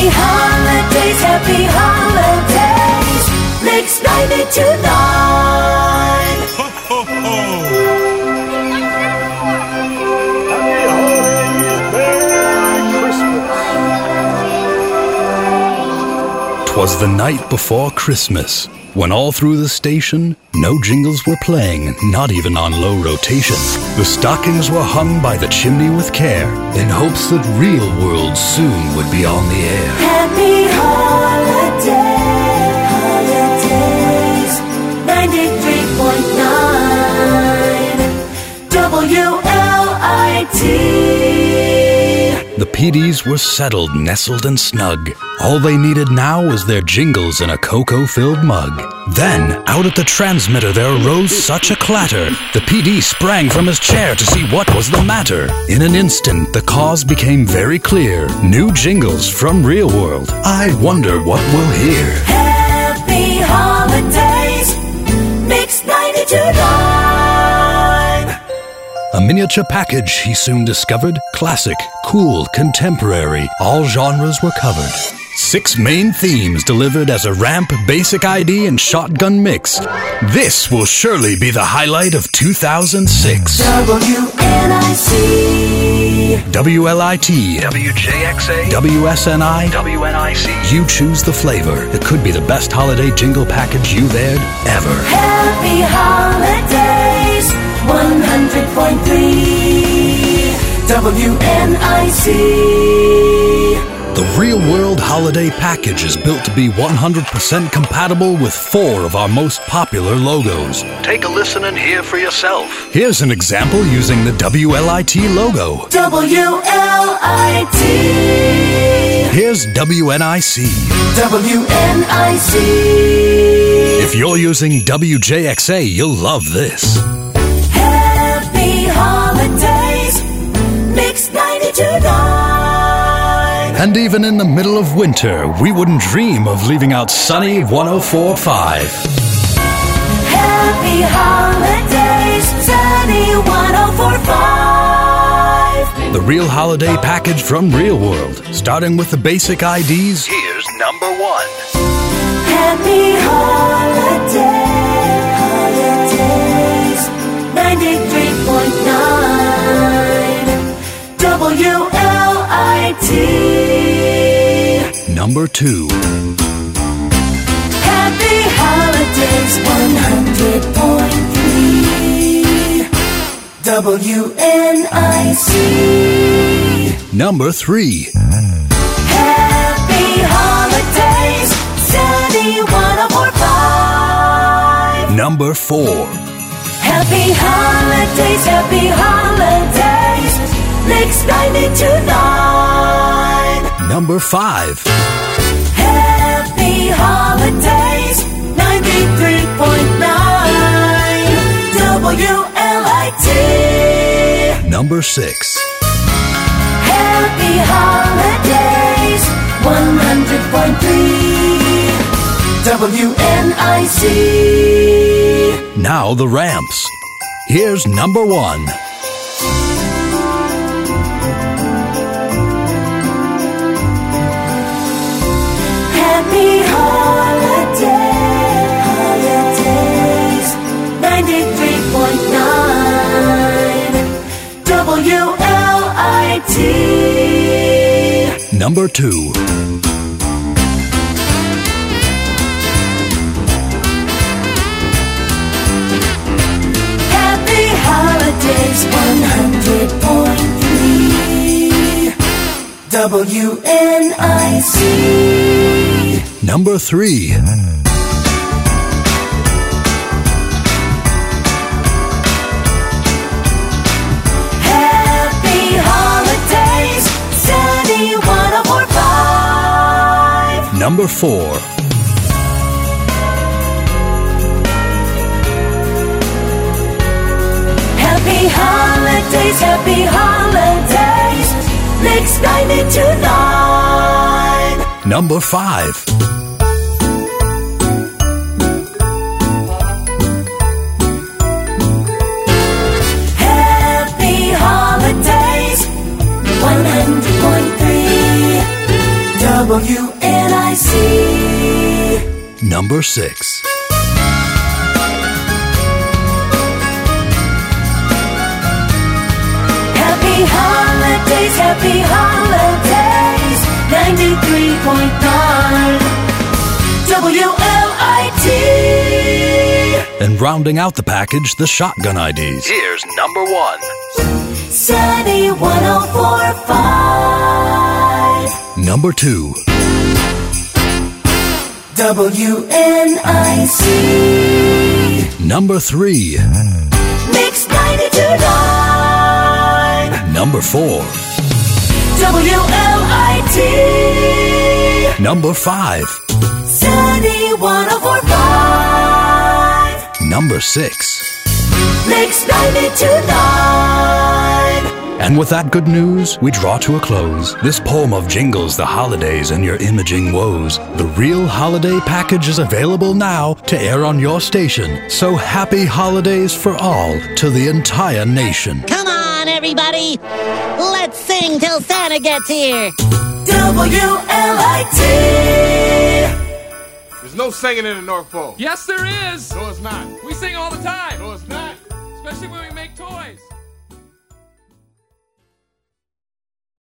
holidays, happy holidays. Mix 92.9. Ho, ho, ho. Twas the night before Christmas, when all through the station, no jingles were playing, not even on low rotation. The stockings were hung by the chimney with care, in hopes that Real World soon would be on the air. Happy holidays, 93.9 WLIT. The PDs were settled, nestled and snug. All they needed now was their jingles in a cocoa-filled mug. Then, out at the transmitter there arose such a clatter. The PD sprang from his chair to see what was the matter. In an instant, the cause became very clear. New jingles from Real World. I wonder what we'll hear. Happy holidays, Mix 92.9. A miniature package he soon discovered. Classic, cool, contemporary, all genres were covered. 6 main themes delivered as a ramp, basic ID, and shotgun mix. This will surely be the highlight of 2006. WNIC, WLIT, WJXA, WSNI, WNIC. You choose the flavor. It could be the best holiday jingle package you've aired ever. happy holidays, 100.3 WNIC. The Real World Holiday Package is built to be 100% compatible with 4 of our most popular logos. Take a listen and hear for yourself. Here's an example using the WLIT logo. WLIT, Here's WNIC. WNIC. If you're using WJXA, you'll love this. Happy holidays, Mix 92.9. And even in the middle of winter, we wouldn't dream of leaving out sunny 104.5. Happy holidays, sunny 104.5. The Real Holiday Package from Real World. Starting with the basic IDs. Here's number 1. Happy holidays, 93.9 WLIT. Number 2. Happy holidays, 100.3 WNIC. Number 3. Happy holidays, sunny 104.5. Number 4. Happy holidays, happy holidays, Mix 92.9. Number 5. Happy holidays, 93.9 WLIT. Number 6. Happy holidays, 100.3 WNIC. Now the ramps. Here's number 1. Happy holidays, 93.9 WLIT. Number 2. Happy holidays, 100.3 WNIC. Number 3. Happy holidays, sunny 104.5. Number 4. Happy holidays, happy holidays, Mix 92.9. Number 5. Happy holidays, 100.3 WNIC. Number 6. Happy holidays, happy holidays. 93.9 WLIT. And rounding out the package, the shotgun IDs. Here's number 1. Sunny 104.5 Number 2. WNIC. Number 3. Mix 92.9 Number 4. WLIT. Number 5. Sunny 104.5 Number 6. Mix 92.9. And with that good news, we draw to a close this poem of jingles, the holidays, and your imaging woes. The real holiday package is available now to air on your station. So happy holidays for all to the entire nation. Come on, everybody. Let's sing till Santa gets here. WLIT. There's no singing in the North Pole. Yes, there is. No, it's not. We sing all the time, No, it's not. especially when we make toys.